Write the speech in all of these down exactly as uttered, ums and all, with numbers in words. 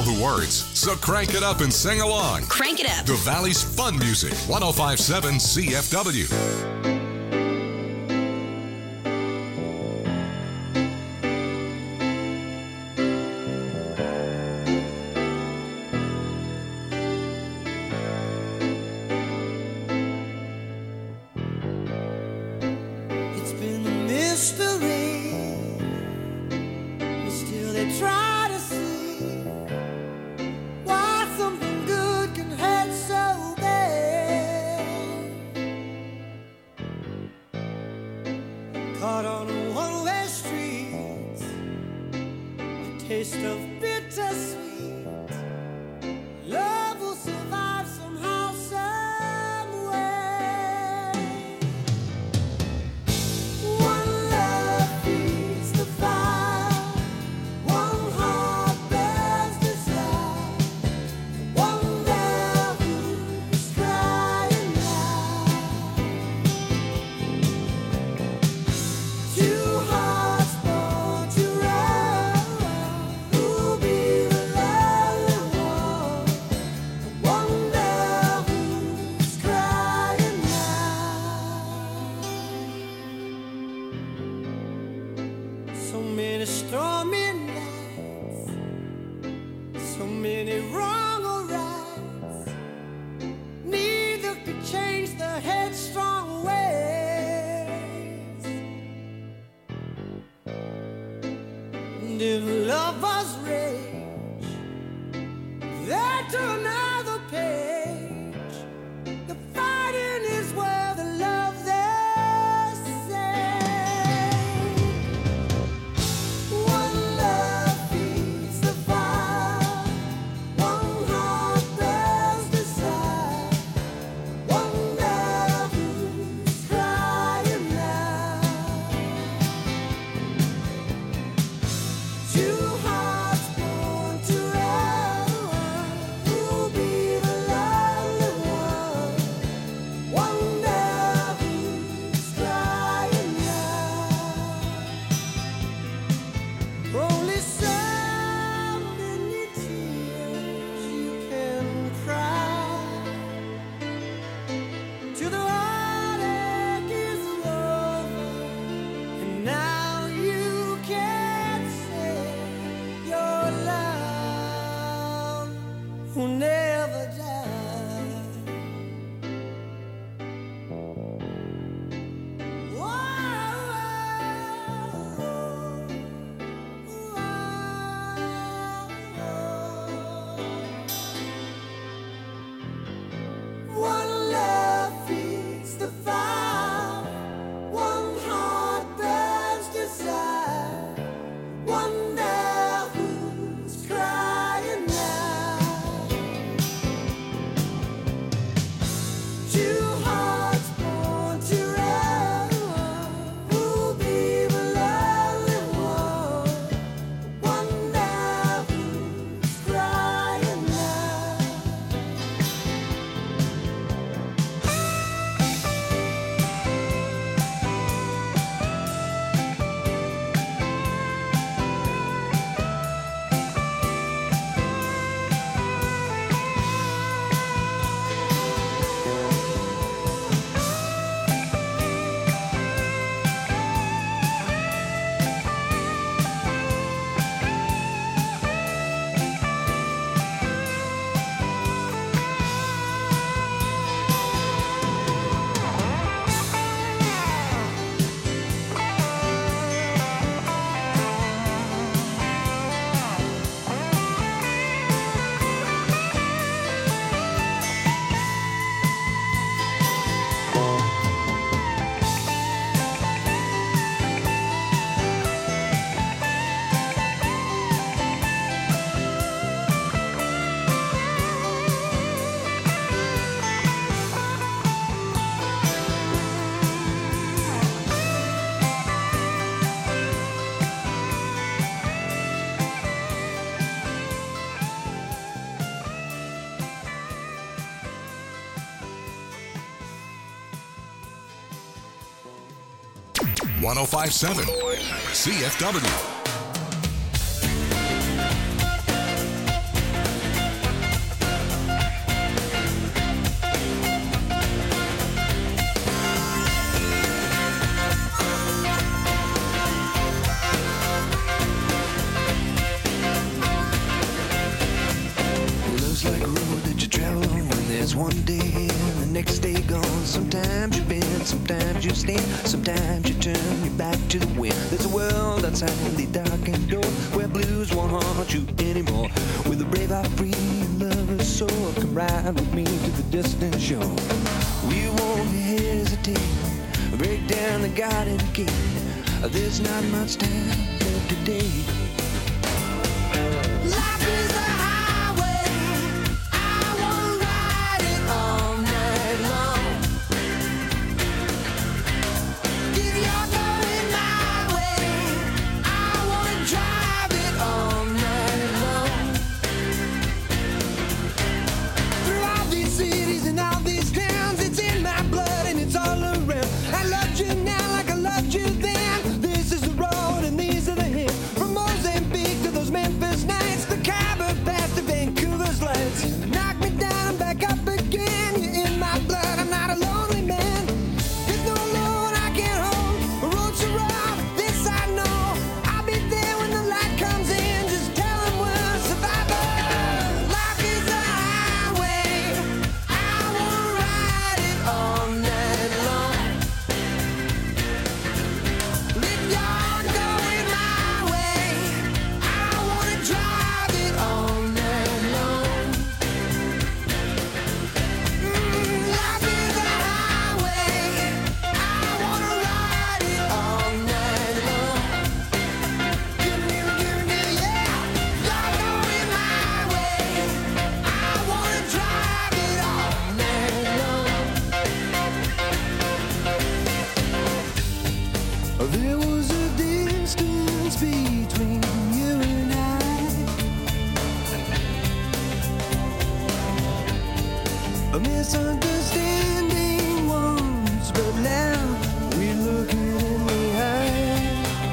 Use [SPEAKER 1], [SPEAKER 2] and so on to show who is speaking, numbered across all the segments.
[SPEAKER 1] the words, so crank it up and sing along.
[SPEAKER 2] Crank it up.
[SPEAKER 1] The Valley's fun music, one oh five point seven C F W. one oh five point seven C F W.
[SPEAKER 2] one day and the next day gone. Sometimes you bend, sometimes you stand, sometimes you turn your back to the wind. There's a world outside the darkened door where blues won't haunt you anymore. With a brave heart, free and lover's soul, come ride with me to the distant shore. We won't hesitate, break down the garden gate. There's not much time left today. Life is a highway, I wanna ride it all night long. If you're going my way, I wanna drive it all night long. Through all these cities and all these towns, it's in my blood and it's all around. I loved you now like I loved you then. This is the road and these are the hills. From Mozambique to those Memphis nights, the Khyber Pass to Vancouver's lights. Knock me down and back up again. You're in my blood, I'm not a lonely man. There's no load I can't hold. The road's so rough, this I know. I'll be there when the light comes in. Just tell them we're survivors. Life is a highway, I wanna ride it all night long. If you're going my way, I wanna drive it all night long. Mm, life is a highway, I wanna ride it all night long. Give me, give me, give me, give me, yeah. You're going my way, I wanna drive it all night long. There was a distance between you and I, a misunderstanding once, but now we're looking in the eye.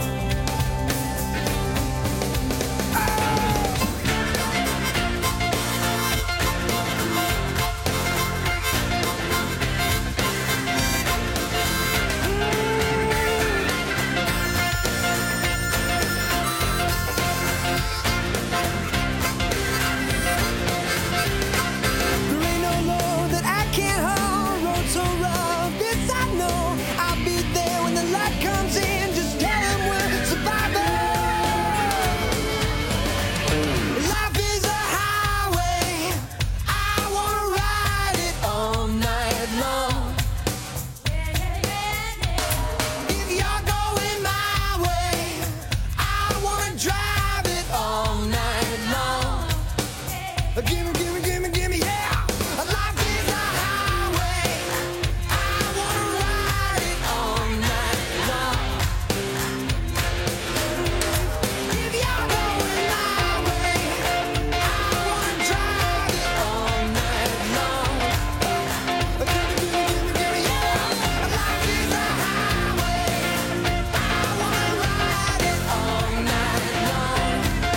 [SPEAKER 2] There ain't no load that I can't hold. Road so rough, this I know. I'll be there when the light comes in. Just tell them we're survivors. Life is a highway, I wanna ride it all night long. If you're going my way, I wanna drive it all night long. Gimme, gimme, gimme, gimme, yeah. Life is a highway, I wanna ride it all night long. If you're going my way, I wanna drive it all night long. Gimme, gimme, gimme, gimme, yeah. Life is a highway, I wanna ride it all night long.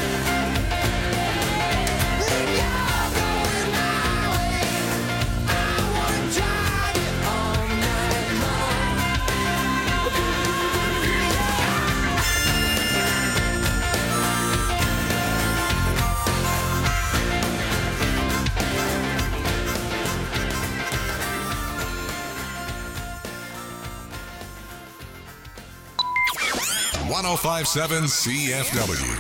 [SPEAKER 2] If you're going my way, I wanna drive it all night long.
[SPEAKER 1] one oh five point seven C F W.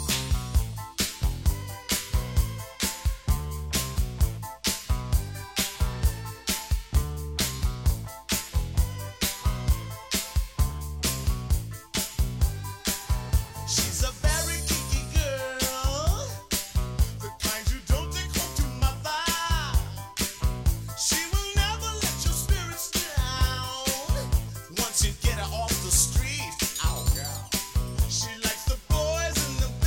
[SPEAKER 3] She's a very kinky girl, the kind you don't take home to mother. She will never let your spirits down once you get her off the street. Oh, girl. She likes the boys in the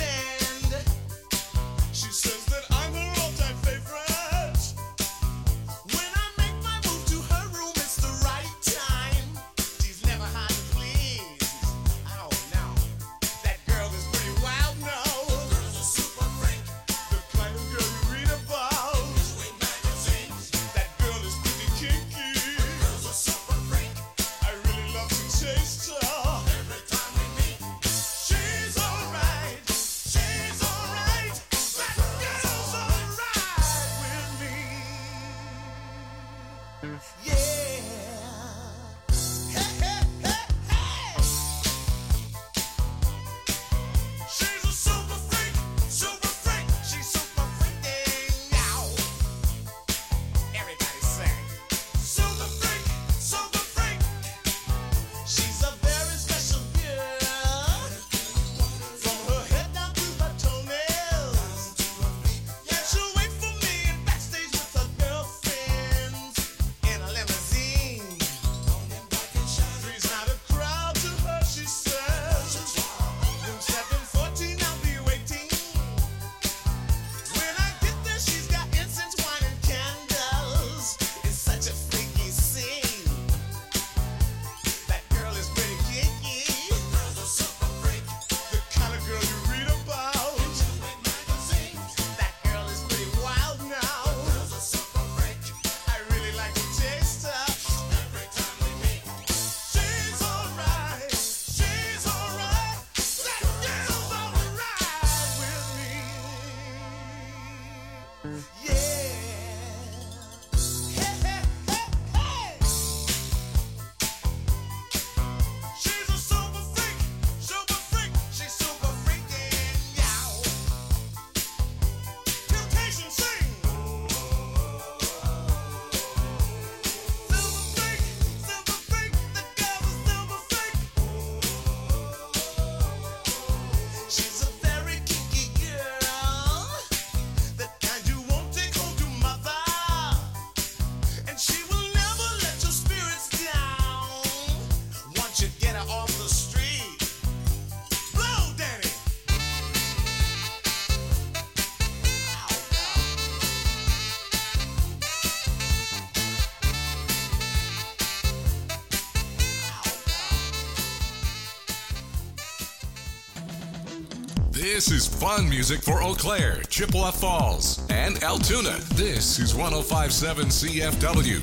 [SPEAKER 1] This is fun music for Eau Claire, Chippewa Falls, and Altoona. This is one oh five point seven C F W.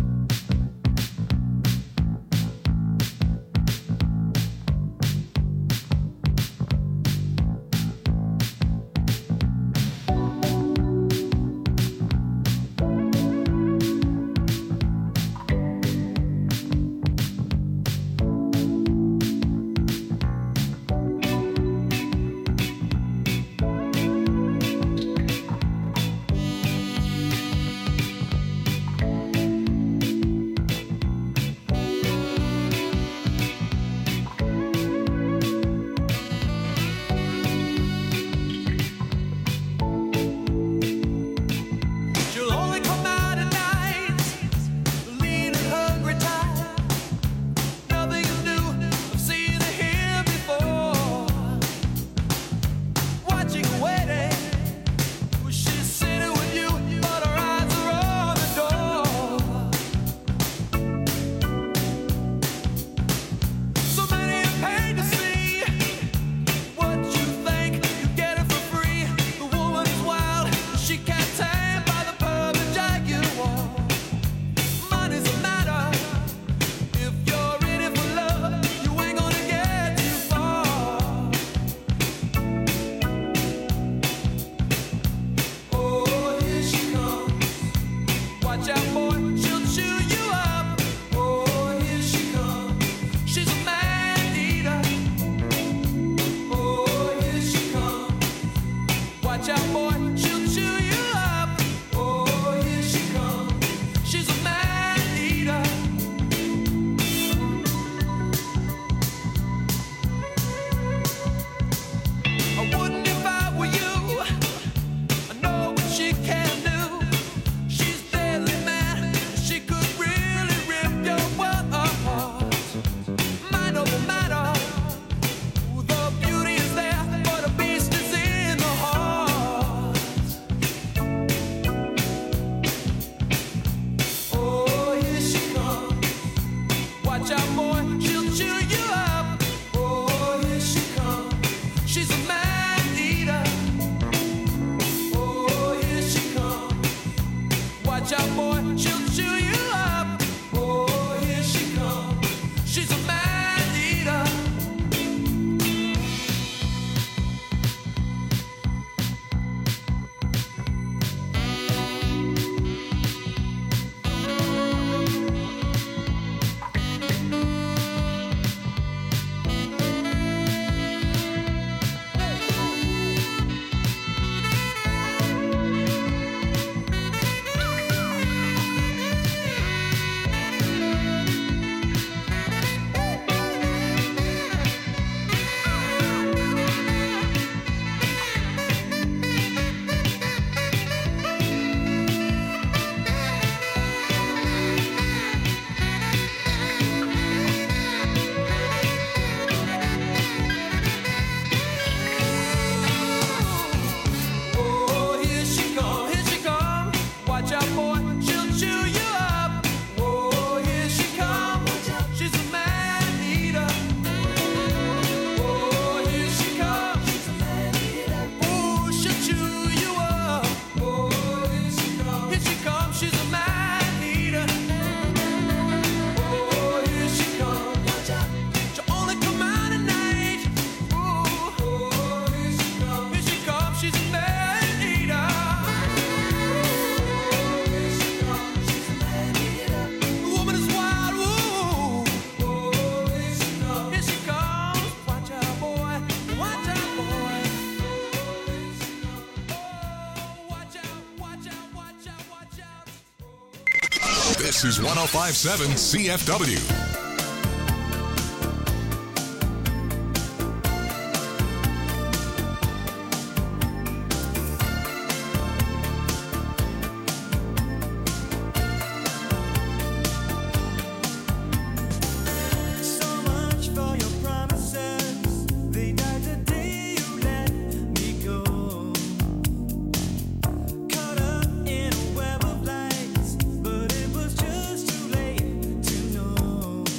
[SPEAKER 1] This is one oh five point seven C F W.
[SPEAKER 4] But it was just too late to know.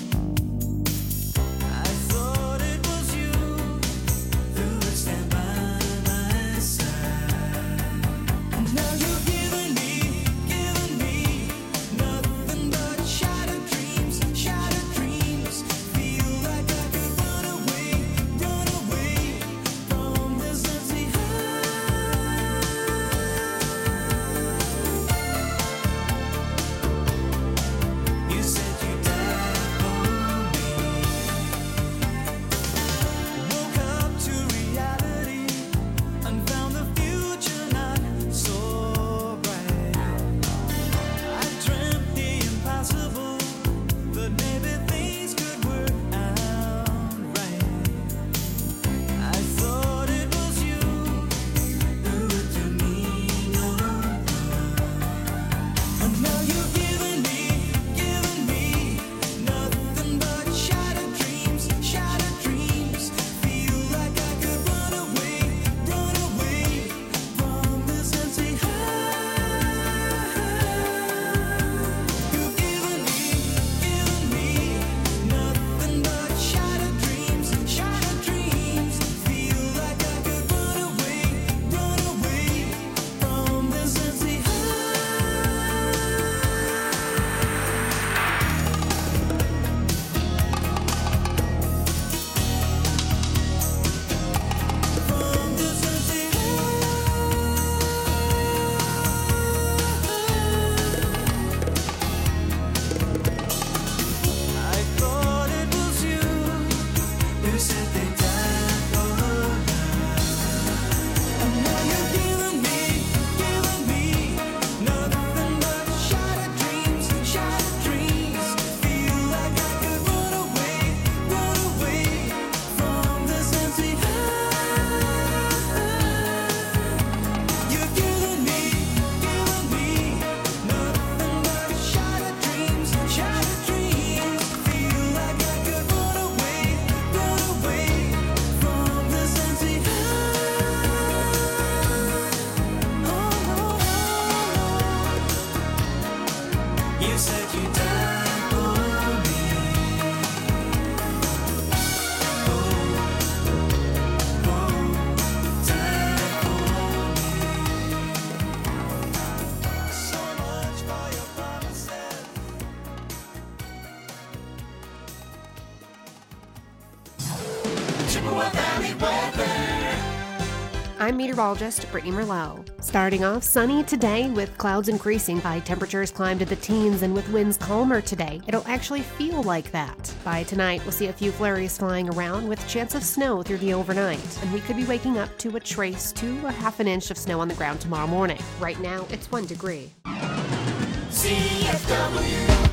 [SPEAKER 2] Chippewa Valley weather.
[SPEAKER 4] I'm meteorologist Brittany Merlot. Starting off sunny today with clouds increasing. By temperatures climb to the teens and with winds calmer today. It'll actually feel like that. By tonight, we'll see a few flurries flying around with a chance of snow through the overnight. And we could be waking up to a trace to a half an inch of snow on the ground tomorrow morning. Right now, it's one degree.
[SPEAKER 2] C F W.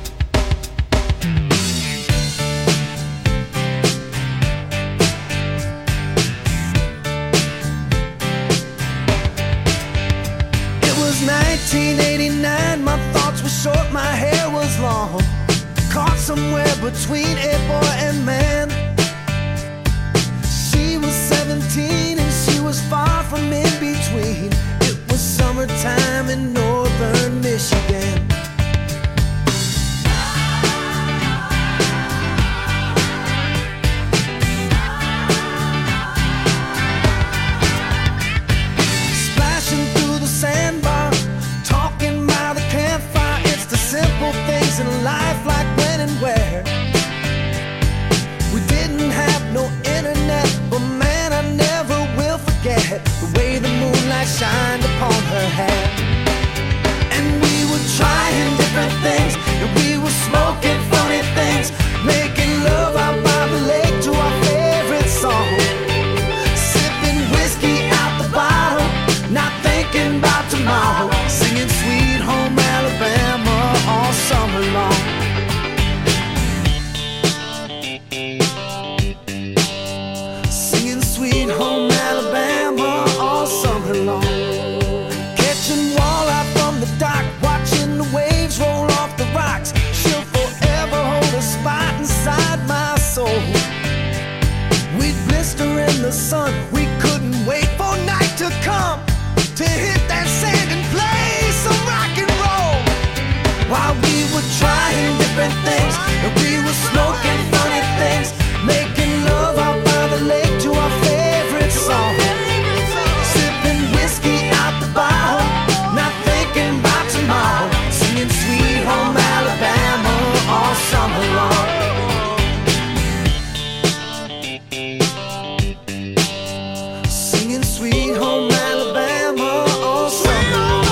[SPEAKER 3] nineteen eighty-nine, my thoughts were short, my hair was long. Caught somewhere between a boy and man. She was seventeen and she was far from in between. It was summertime in northern Michigan. Splashing through the sandbar, talking by the campfire. It's the simple things in life, like when and where. We didn't have no internet, but man, I never will forget the way the moonlight shined upon her hair. And we were trying different things, and we were smoking funny things, making love out by the lake to our favorite song, sipping whiskey out the bottle, not thinking about tomorrow, singing Sweet Home Alabama all summer long. Singing Sweet Home Alabama all summer long. Catching walleye from the dock, watching the waves roll off the rocks. She'll forever hold a spot inside my soul. We'd blister in the sun, we couldn't wait for night to come to hit that sand and play some rock and roll. While we were trying different things, and we were smoking funny things, making love out by the lake to our favorite song, sipping whiskey out the bottle, not thinking about tomorrow, singing Sweet Home Alabama all summer long. Singing Sweet Home Alabama all summer long.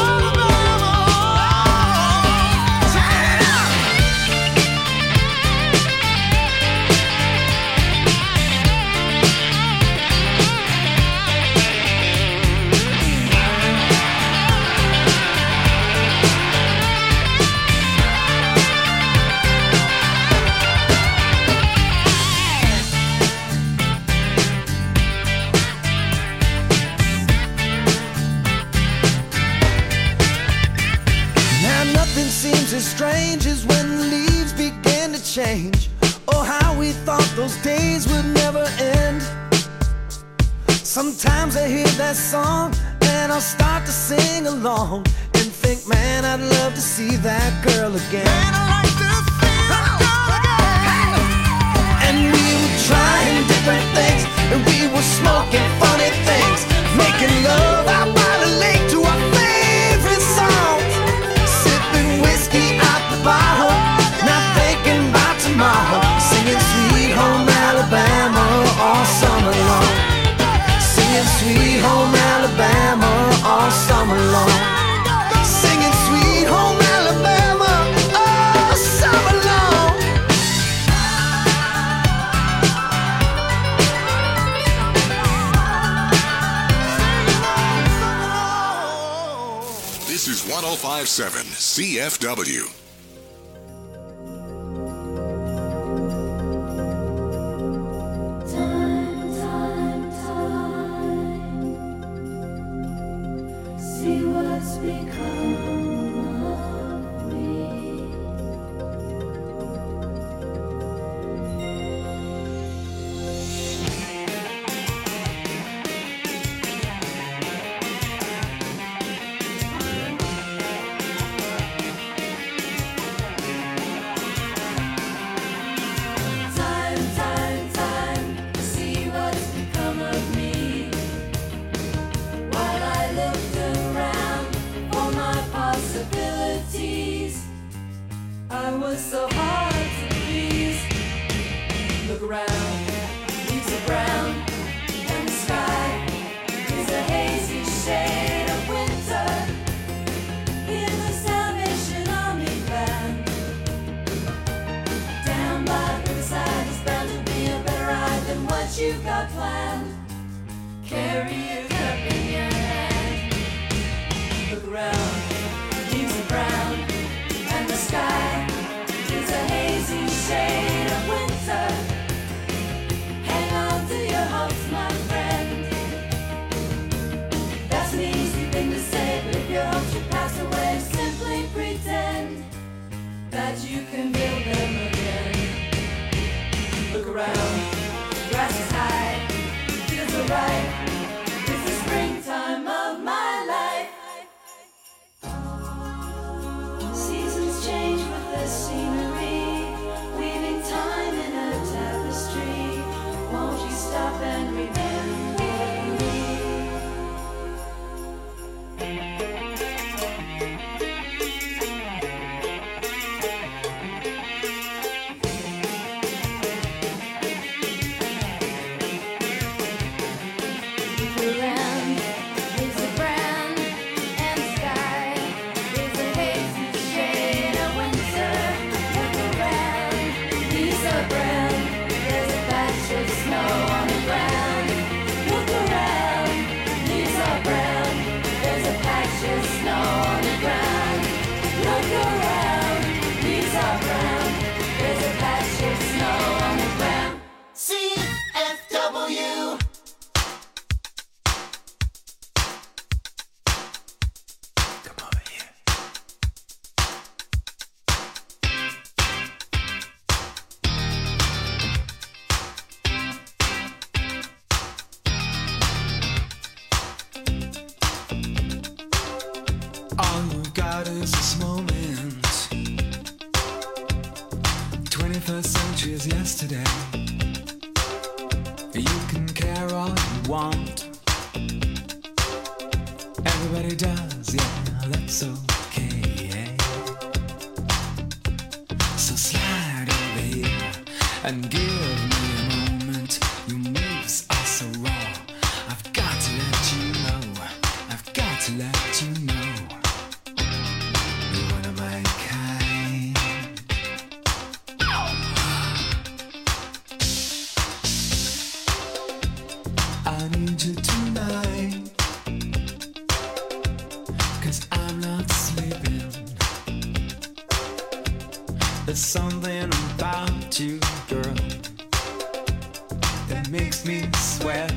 [SPEAKER 3] Now nothing seems as strange as when the leaves begin to change. Oh, how we thought those days would never end. Sometimes I hear that song and I'll start to sing along and think, man, I'd love to see that girl again. Man, I like to see that girl again. And we were trying different things, and we were smoking funny things, making love out by the lake to our favorite songs, sipping whiskey out the bottle, not thinking about tomorrow, singing Sweet Home Alabama all summer long. Singing Sweet Home Alabama all summer long. Singing Sweet Home Alabama all summer long.
[SPEAKER 1] This is one oh five point seven C F W.
[SPEAKER 5] Time, time, time. See what's become of me. Time, time, time. See what's become of me. While I looked around for my possibilities, I was so hard to please. Look around, leaves are brown. what you've got planned. Carry your cup in your hand. Look around, leaves are brown, and the sky is a hazy shade of winter. Hang on to your hopes, my friend. That's an easy thing to say, but if your hopes should pass away, simply pretend that you can build them again. Look around, grass is high, feels alright. It's the springtime of my life. Seasons change with the scenery, weaving time in a tapestry. Won't you stop and remember me? Around is a brown and sky is a hazy shade of winter. Look around, leaves are brown. There's a patch of snow on the ground. Look around, leaves are brown. There's a patch of snow on the ground. Look around, leaves are brown. There's a patch of snow on the ground. C F W.
[SPEAKER 3] All you've got is this moment. twenty-first century is yesterday. You can care all you want. Everybody does, yeah, that's okay. So slide over here and give me a moment. Your moves are so raw. I've got to let you know. I've got to let you know. You're one of my kind. I need you tonight, 'cause I'm not sleeping. There's something about you, girl, that makes me sweat.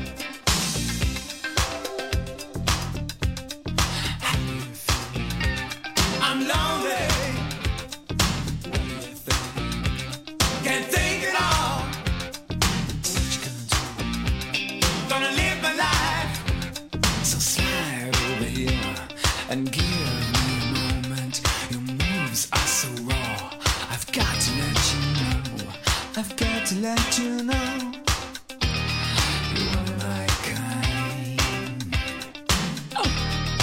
[SPEAKER 3] How do you feel? I'm lonely. What do you think? Can't think at all. What you gonna do? Gonna live my life. So slide over here and give me a moment. Your moves are so raw. I've got to let you know. I've got to let you know. You're one of my kind. Oh.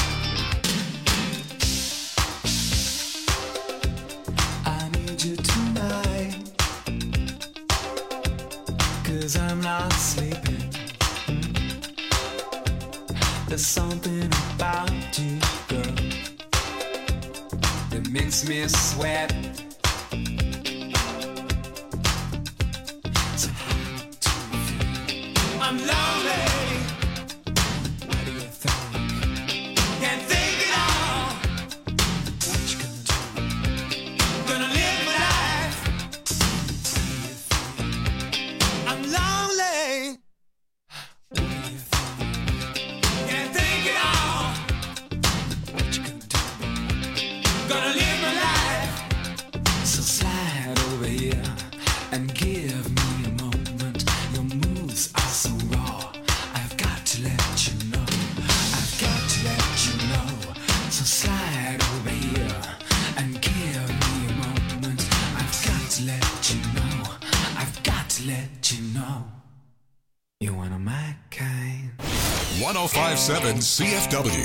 [SPEAKER 3] I need you tonight, 'cause I'm not sleeping. There's something about you, girl, that makes me sweat. So how do you feel? I'm lonely. What do you think? Can't think at all. What you gonna do? Gonna live my life. How do you feel? I'm lonely. What do you think? Can't think at all. What you gonna do? Gonna live my life. So slide over here and give me a moment. Your moves are so raw. I've got to let you know. I've got to let you know. So slide over here and give me a moment. I've got to let you know. I've got to let you know. You're one of my kind.
[SPEAKER 1] one oh five point seven C F W.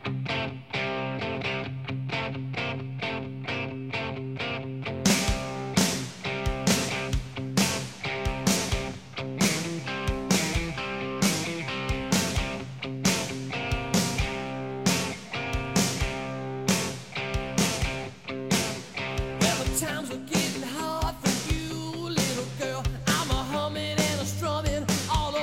[SPEAKER 2] Times were getting hard for you, little girl. I'm a humming and a strumming all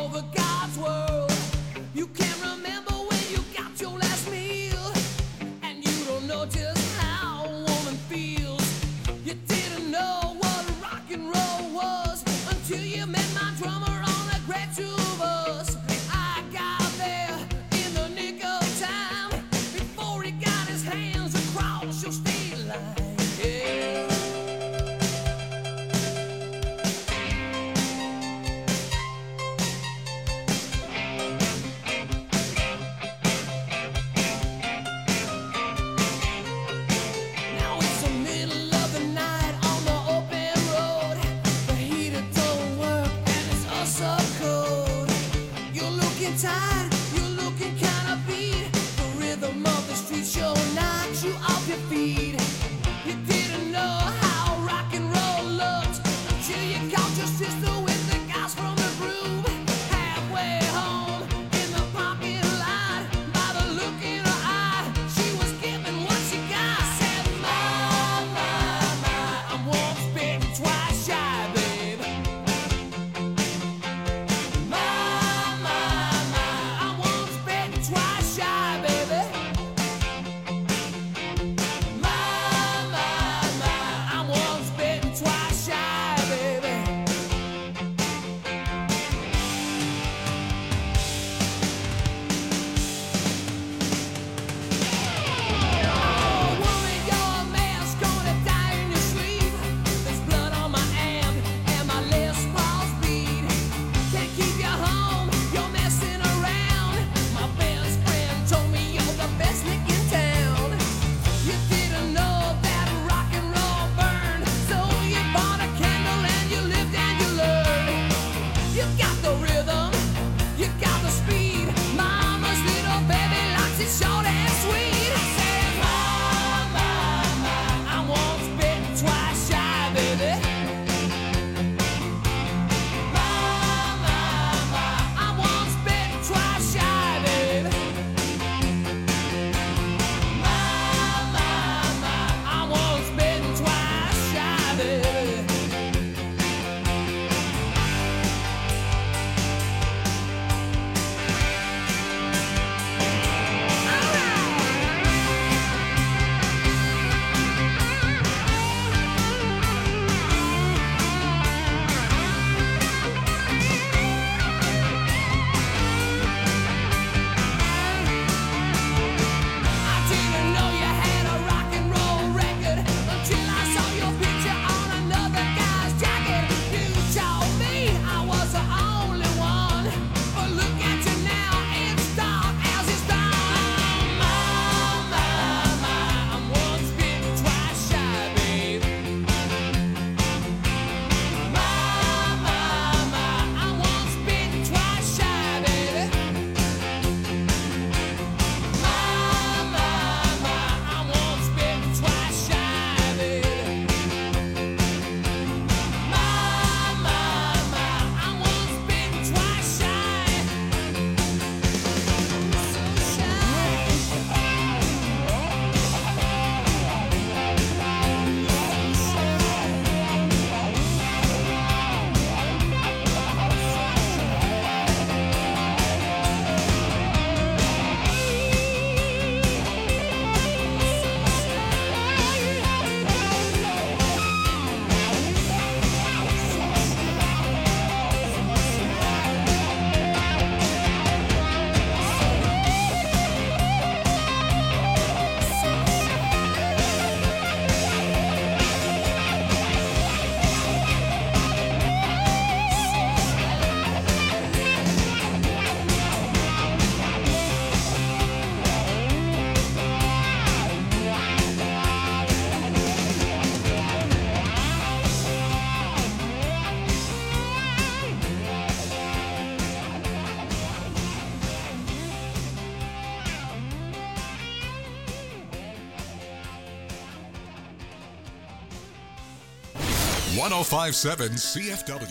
[SPEAKER 1] one oh five point seven C F W.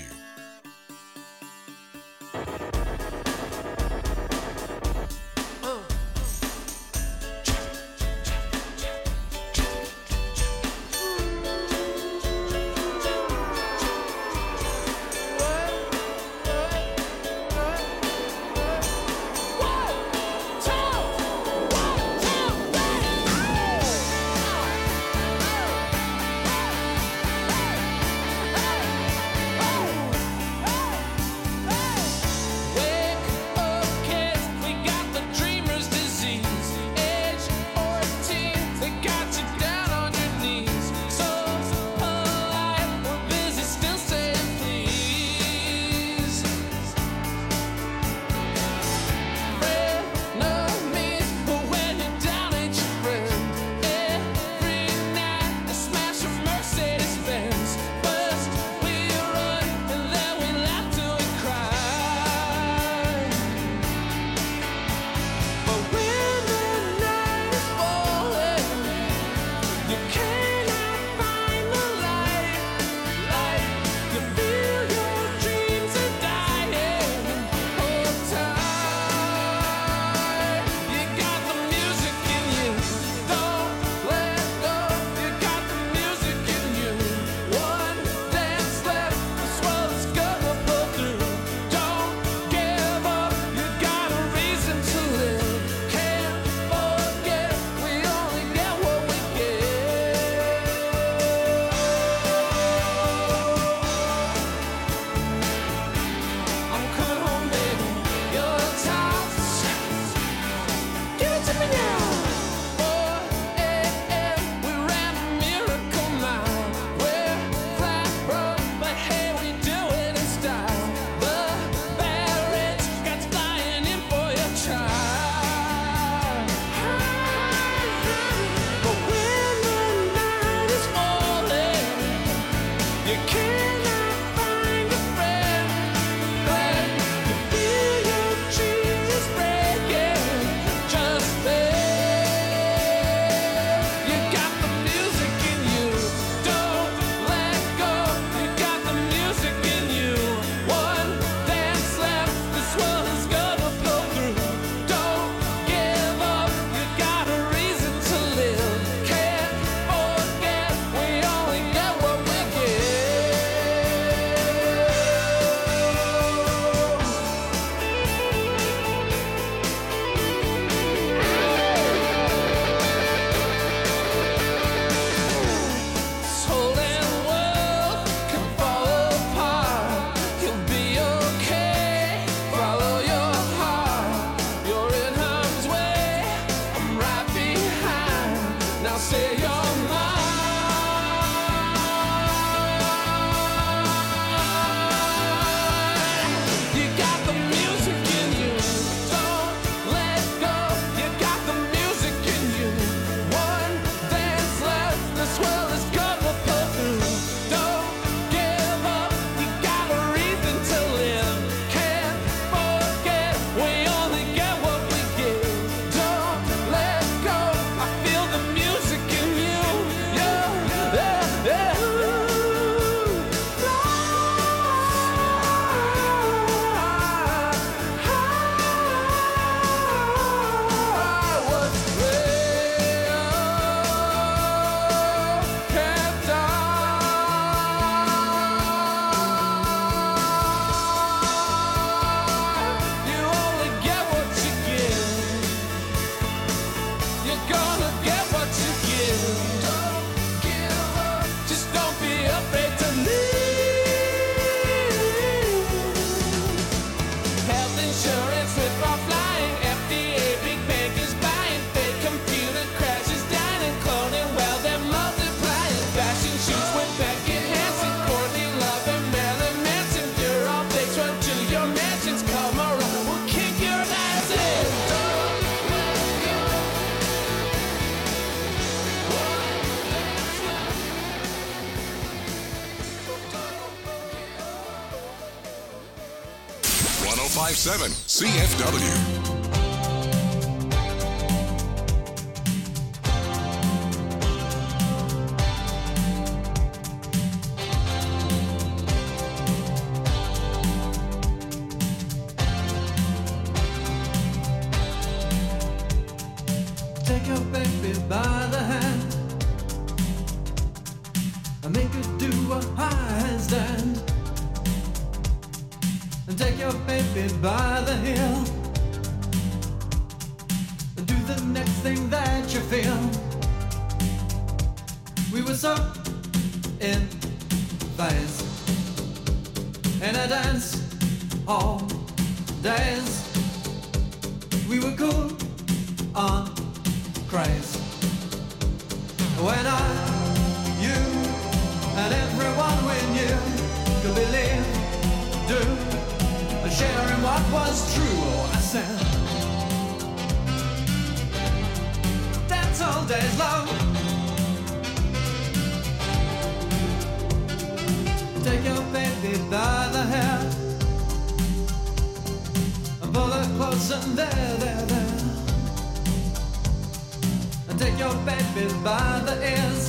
[SPEAKER 2] Hey!
[SPEAKER 1] one oh five point seven C F W.
[SPEAKER 3] Take your baby by the hand and make her do a handstand. And take your baby by the heel and do the next thing that you feel. We were so in phase in a dance all days. We were cool on craze. When I, you, and everyone we knew could believe, do, and share in what was true. Oh, I said, dance all days long. Take your baby by the hair and pull her close and there, there, there. Take your baby by the ears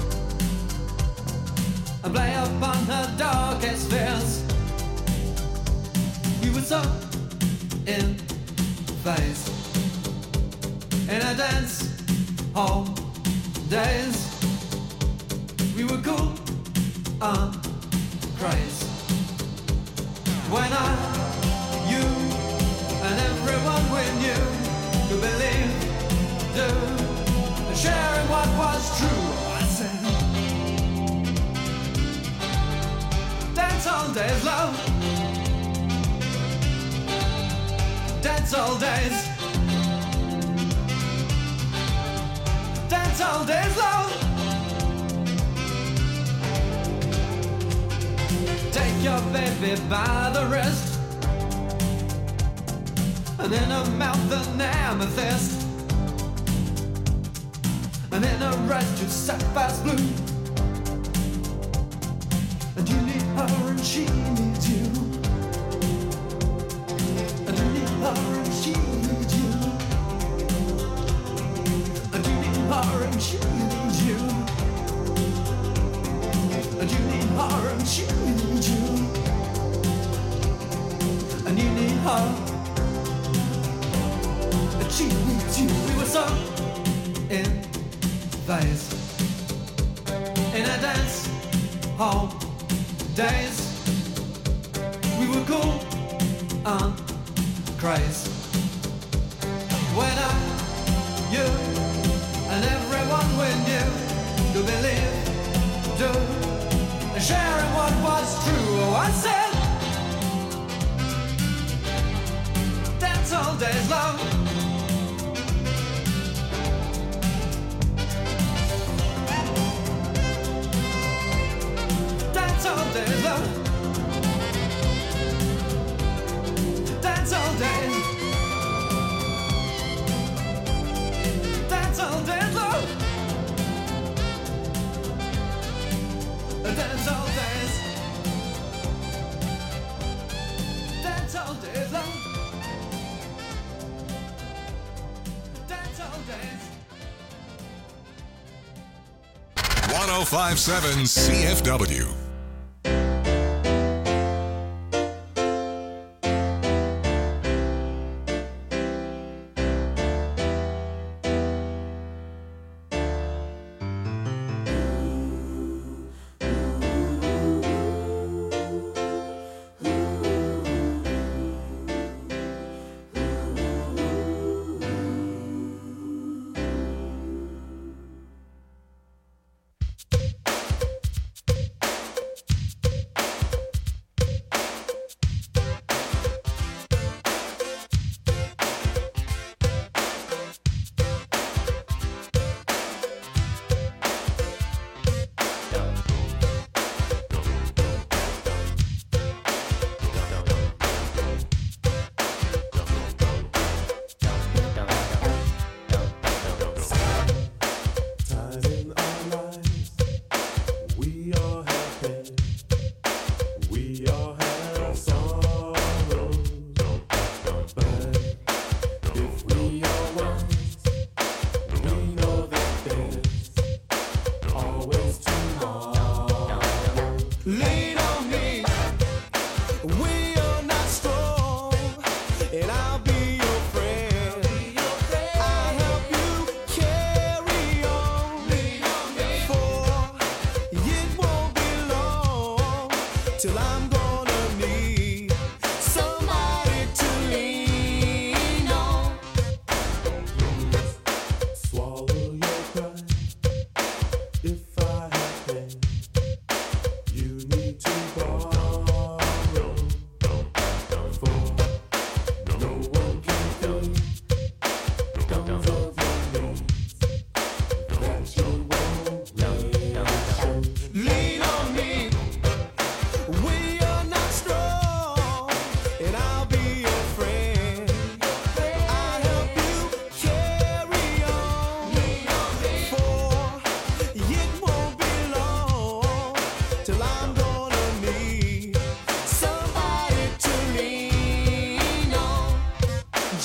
[SPEAKER 3] and play upon her darkest fears. We were so in phase in a dance hall days. We were cool on craze. When I, you, and everyone we knew could believe, do, sharing what was true. I said, dance all days, love. Dance all days. Dance all days, love. Take your baby by the wrist and in her mouth an amethyst. And in her eyes just sapphire's blue. And you need her and she needs you. And you need her and she needs you. And you need her and she needs you. And you need her and she needs you. And you need her and she needs you. We were so in phase in a dance hall days. We were cool on craze. When I, you, and everyone we knew to believe, do, and sharing what was true. Oh, I said, dance all days long. Dance all day long. Dance all day. Dance all day long. Dance all days. Dance all day long. Dance all days.
[SPEAKER 1] one oh five point seven C F W.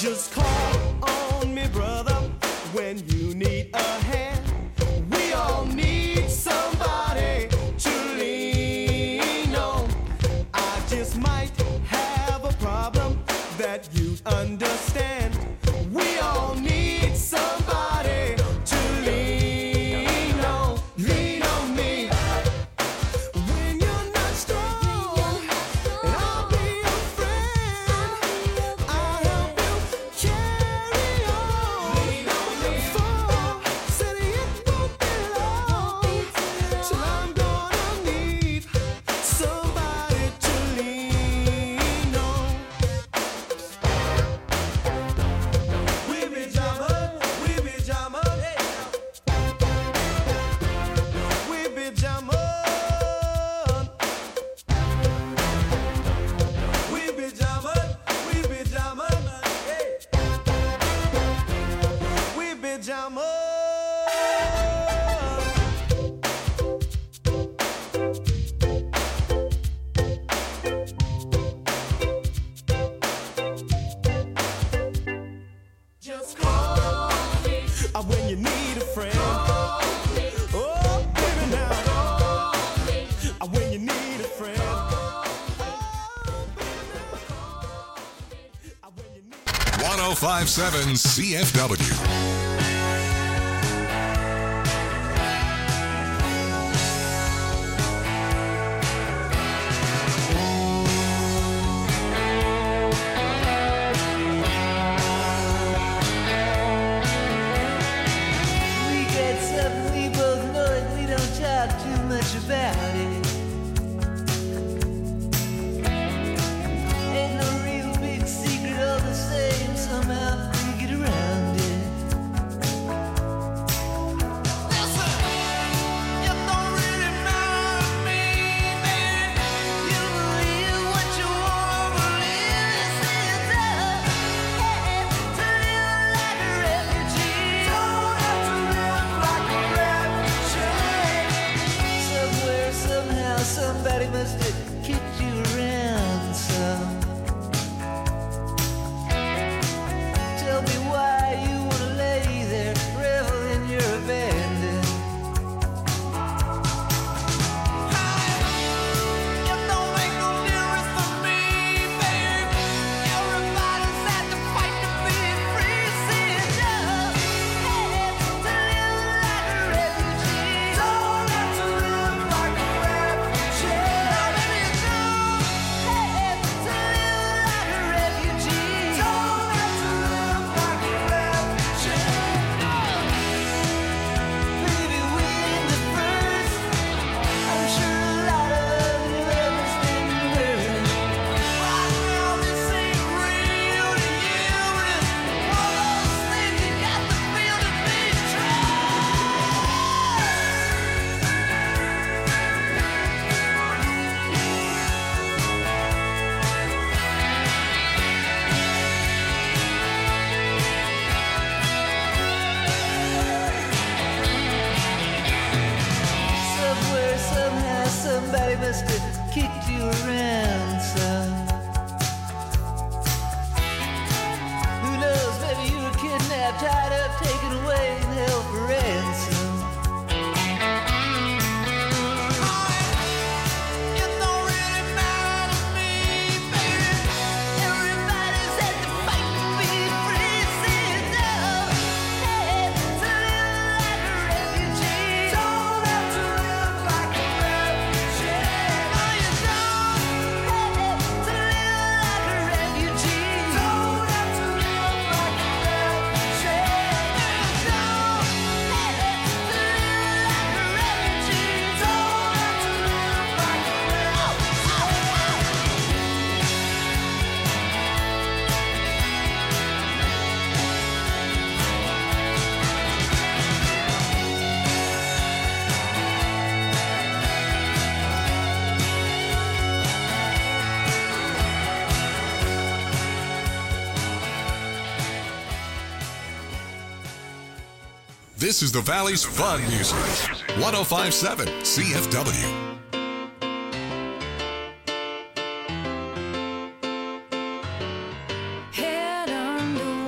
[SPEAKER 2] Just call on me, brother, when you need a hand. We all need somebody to lean on. I just might have a problem that you understand. We all need somebody to lean on. Lean on me when you're not strong, and I'll be your friend. I'll help you carry on. Lean on me. For said it won't be long till I'm gonna need somebody to lean on. We be jamming, we be jamming, we be jamming, we be jamming, we be jamming, we be jamming. Just call me uh, when you need a friend. Call me. Oh, baby, now. Call me uh, when you need a friend. Oh, baby, now. Call me uh, when you need.
[SPEAKER 1] one oh five point seven C F W.
[SPEAKER 3] We got something we both know and we don't talk too much about it. Ain't no real big secret, all the same, somehow we get around it. Listen, it don't really matter to me, baby. You believe what you want to believe. It's up, hey, to live like a refugee. Don't have to live like a refugee. Somewhere, somehow, somebody must have kicked you around some. Tell me why you wanna lay there, revel in your abandon. It don't make no difference to me, babe. Everybody's had to fight to be free. See it now, hey, to live like a refugee. Don't have to live like a refugee. Now maybe you do, hey, to live like a refugee. Don't have to live like a refugee. Baby, we're the first. I'm sure a lot of you have been hurt. Right now, this ain't real to you, but it's one of those things you got to feel to be true. Somewhere, somehow, somebody must have kicked you around some. Who knows, maybe you were kidnapped, tied up, taken away, and held for ransom. It don't really matter to me, baby. Everybody's had to fight to be free. See it now, hey, to live like a refugee. Don't have to live like a refugee. No, you don't, hey, to live like a refugee. Don't have to live like a refugee. No, you don't, hey, to live like a refugee. Don't have to live like a refugee.
[SPEAKER 1] This is the Valley's fun music. one oh five point seven C F W.
[SPEAKER 5] Head under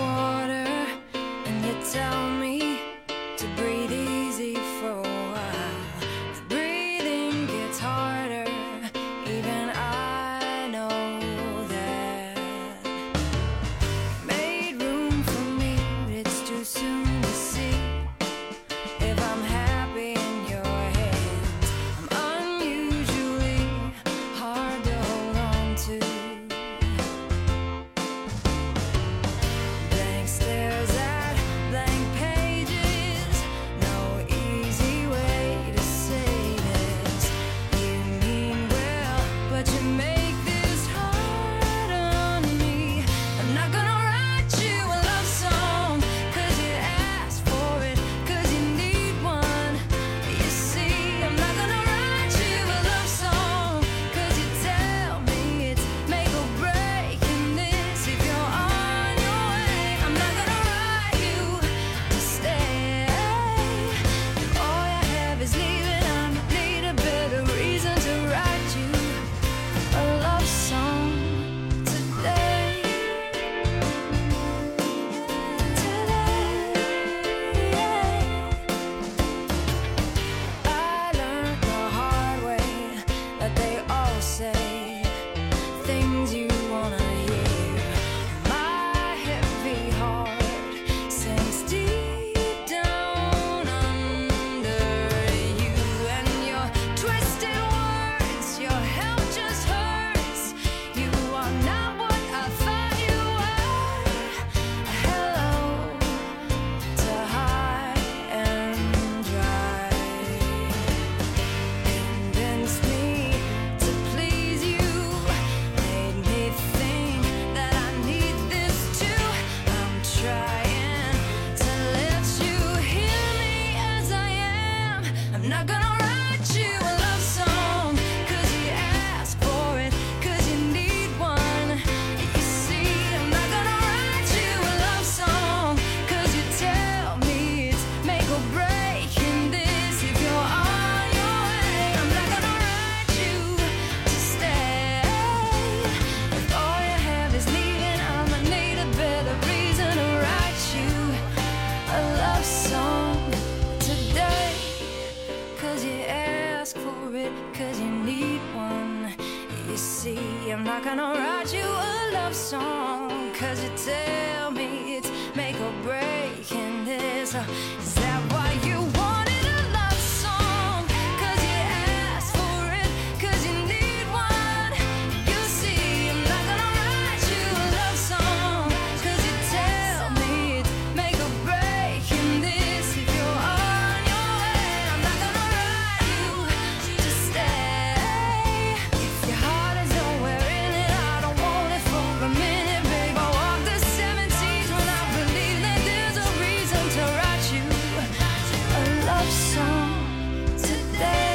[SPEAKER 5] love song, cause you tell me it's make or break in this. Uh, is that why you wanted a love song? Cause you asked for it, cause you need one. You see, I'm not gonna write you a love song, cause you tell me it's make or break in this. If you're on your way, I'm not gonna write you to stay. If your heart is nowhere in it, I don't want it for a minute, babe. I walk the seven seas when I believe that there's a reason to write you a love song today.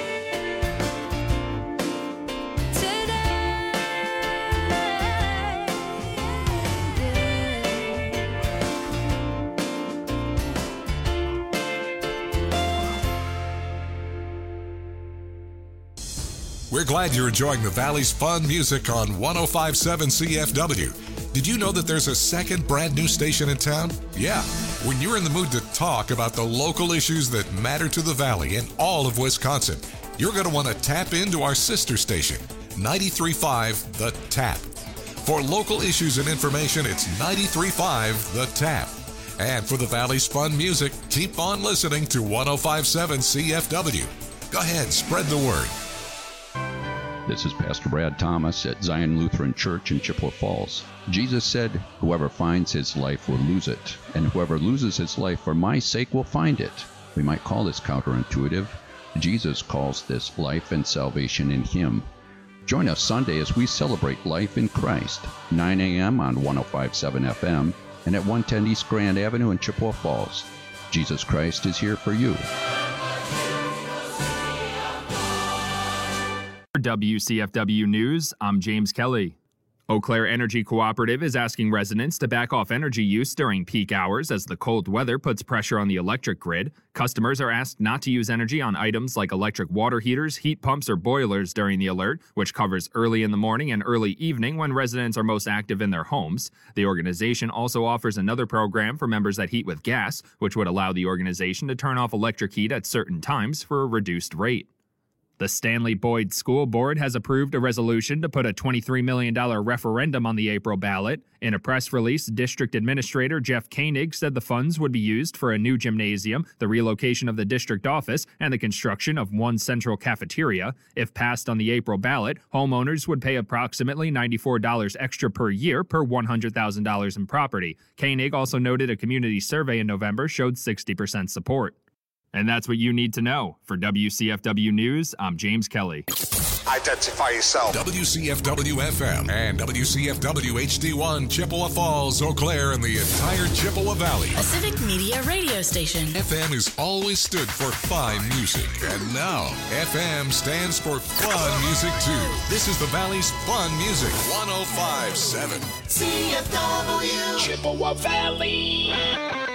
[SPEAKER 1] We're glad you're enjoying the Valley's fun music on one oh five point seven C F W. Did you know that there's a second brand new station in town? Yeah. When you're in the mood to talk about the local issues that matter to the Valley and all of Wisconsin, you're going to want to tap into our sister station, ninety-three point five The Tap. For local issues and information, it's ninety-three point five The Tap. And for the Valley's fun music, keep on listening to one oh five point seven C F W. Go ahead, spread the word.
[SPEAKER 6] This is Pastor Brad Thomas at Zion Lutheran Church in Chippewa Falls. Jesus said, "Whoever finds his life will lose it, and whoever loses his life for my sake will find it." We might call this counterintuitive. Jesus calls this life and salvation in him. Join us Sunday as we celebrate life in Christ, nine a.m. on one oh five point seven F M and at one ten East Grand Avenue in Chippewa Falls. Jesus Christ is here for you.
[SPEAKER 7] For W C F W News, I'm James Kelly. Eau Claire Energy Cooperative is asking residents to back off energy use during peak hours as the cold weather puts pressure on the electric grid. Customers are asked not to use energy on items like electric water heaters, heat pumps, or boilers during the alert, which covers early in the morning and early evening when residents are most active in their homes. The organization also offers another program for members that heat with gas, which would allow the organization to turn off electric heat at certain times for a reduced rate. The Stanley Boyd School Board has approved a resolution to put a twenty-three million dollars referendum on the April ballot. In a press release, District Administrator Jeff Koenig said the funds would be used for a new gymnasium, the relocation of the district office, and the construction of one central cafeteria. If passed on the April ballot, homeowners would pay approximately ninety-four dollars extra per year per one hundred thousand dollars in property. Koenig also noted a community survey in November showed sixty percent support. And that's what you need to know. For W C F W News, I'm James Kelly.
[SPEAKER 8] Identify yourself.
[SPEAKER 1] W C F W F M and W C F W H D one, Chippewa Falls, Eau Claire, and the entire Chippewa Valley.
[SPEAKER 9] A civic media radio station.
[SPEAKER 1] F M has always stood for fine music, and now F M stands for fun music too. This is the Valley's fun music, one oh five point seven
[SPEAKER 8] C F W
[SPEAKER 10] Chippewa Valley.